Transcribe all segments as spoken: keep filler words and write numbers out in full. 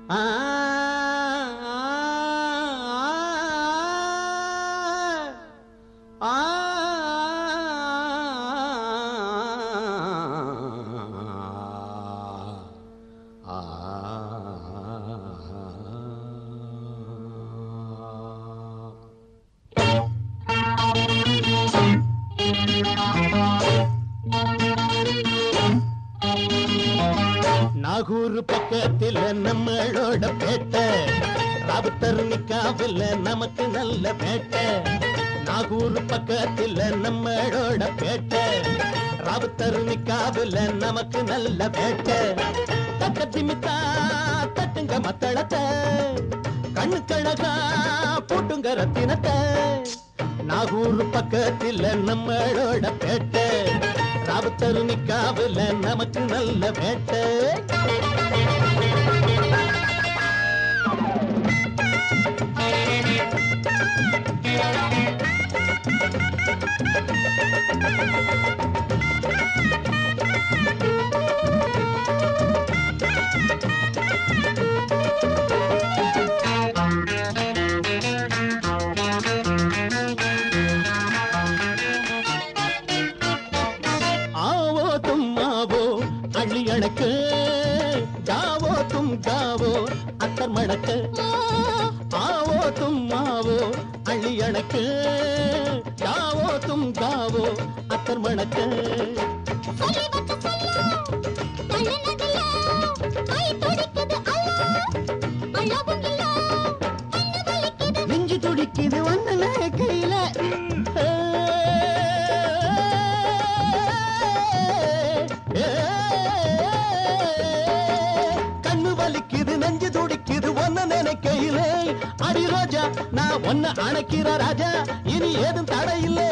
ஆ ஆ நாகூர் பக்கத்தில் நம்மளோட பேட்டை ராவுத்தர் நிக்காவில் நமக்கு நல்ல பேட்டை நாகூர் பக்கத்தில் நம்மளோட பேட்டை ராவுத்தர் நிக்காவில் நமக்கு நல்ல பேட்டை தக்கத்திமித்தா தட்டுங்க மத்தளத்தை கண்ணு கழகா போட்டுங்க ரத்தினத்தை நாகூர் பக்கத்தில் நம்மளோட பேட்டை ராவுத்தர் நிக்காவில் நமக்கு நல்ல வேட்டை அழியணக்கு ஜாவோ தும் ஜாவோ அத்தர் மணக்கு ஆவோ தும் ஆவோ அழியணக்கு ஜாவோ தும் ஜாவோ அத்தர் மணக்கு நெஞ்சு துடிக்குது வந்த கையில நெஞ்சு துடிக்குது ஒன்ன நினைக்கையிலே அடி ரோஜா நான் ஒன்ன அணைக்கிற ராஜா இனி ஏதும் தடை இல்லை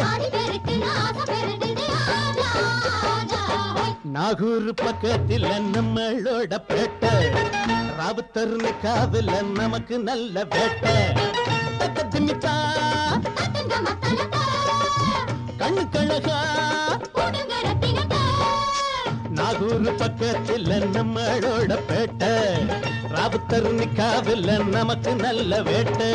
நாகூர் பக்கத்தில் நம்மளோட பேட்டை ராவுத்தர் நிக்காவில் நமக்கு நல்ல வேட்டை திமித்தா கண்ணு கழகா நாகூர் பக்கத்தில் நம்மளோட பேட்டை ராவுத்தர் நிக்காவில் நமக்கு நல்ல வேட்டை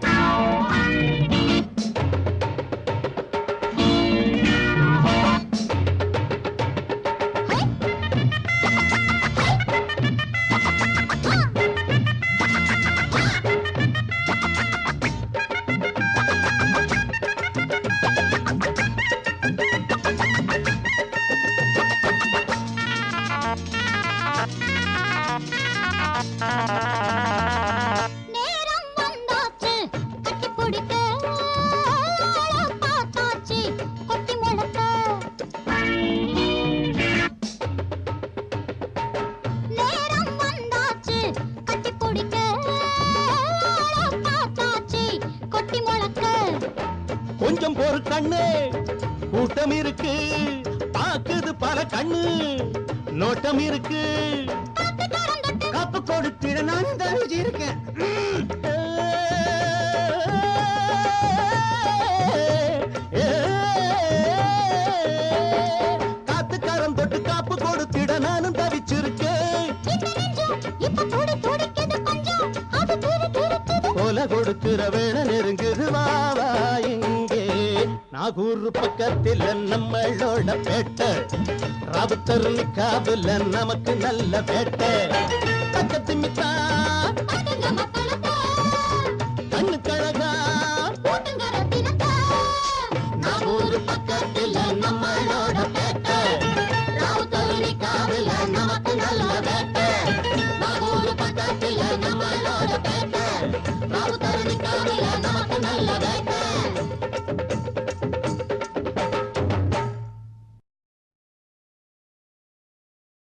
நேரம் வந்தாச்சு கட்டி பிடிக்க பார்த்தாச்சு கொட்டி முழக்க நேரம் வந்தாச்சு கட்டி பிடிக்க பார்த்தாச்சு கொட்டி முழக்க கொஞ்சம் பொறு கண்ணு கூட்டம் இருக்கு பாக்குது பல கண்ணு நோட்டம் இருக்கு காப்பு கொடுத்திட நான் தருஜி இருக்கேன் காத்துக்காரன் தொட்டு காப்பு கொடுத்திட நானும் தவிச்சிருக்கேன் போல கொடுக்கிற வேண நெருங்குது வாவா இங்கே நாகூர் பக்கத்தில் நம்மளோட பேட்டை ராவுத்தர் நிக்காவில் நமக்கு நல்ல வேட்டை தக்கத்திமித்தா